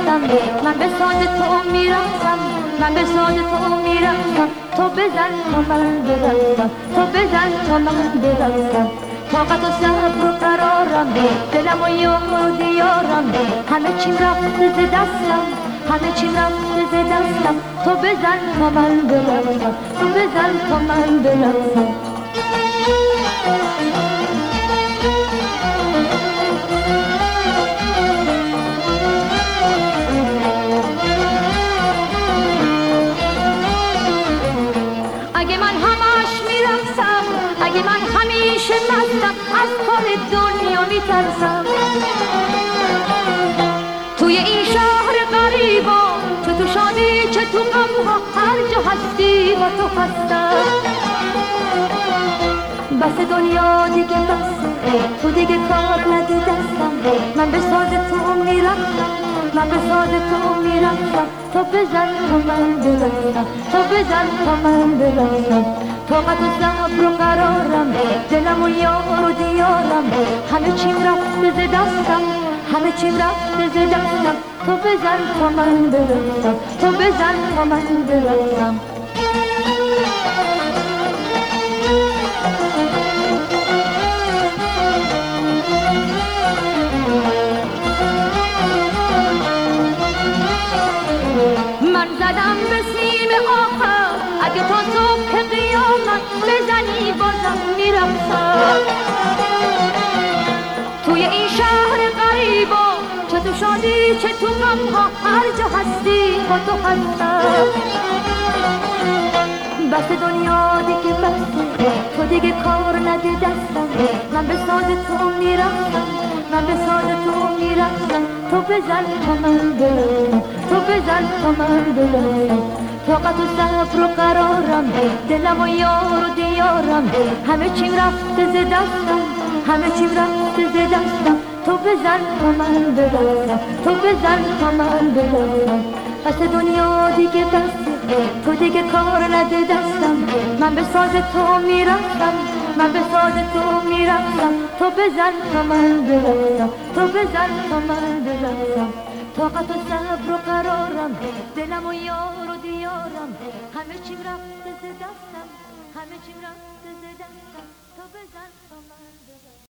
دستم من به ساز تو میرقصم من به ساز تو میرقصم تو بزن تا من برقصم تو بزن تا من برقصم طاقت و صبر و قرارم دلم و یار و دیارم همه چیم رفته ز دستم همه چیم رفته ز دستم تو بزن تا من برقصم تو بزن تا من برقصم اگه من همش میرقصم اگه من همیشه مستم از کار دنیا میترسم توی این شهر غریبا چه تو شادی چه تو غمها هر جا هستی با تو هستم بس دنیا دیگه بسه تو دیگه کار نده دستم من به ساز تو میرقصم من به ساز تو میرقصم تو بزن تا من برقصم تو بزن تا من برقصم طاقت و صبر و قرارم دلم و یار و دیارم همه چیم رفته ز دستم همه چیم رفته ز دستم تو بزن تا من برقصم تو بزن تا من برقصم من زدم به سیم آخر اگه تا صبح قیامت بزنی بازم میرقصم توی این شهر غریبا چه تو شادی چه تو غمها هر جا هستی با تو هستم بس دنیا دیگه بسه تو دیگه کار نده دستم من به ساز تو میرقصم من به ساز تو میرقصم تو بزن تا من برقصم تو بزن تا من برقصم طاقت و صبر و قرارم دلم و یار و دیارم همه چیم رفته ز دستم همه چیم رفته ز دستم تو بزن تا من برقصم تو بزن تا من برقصم پس دنیا دیگه بسه تو دیگه کار نده دستم من به ساز تو میرقصم من به ساز تو میرقصم تو بزن تا من برقصم تو بزن تا من برقصم طاقت و صبر و قرارم دلم و یار و دیارم همه چیم رفته ز دستم همه چیم رفته ز دستم تو بزن تا من برقصم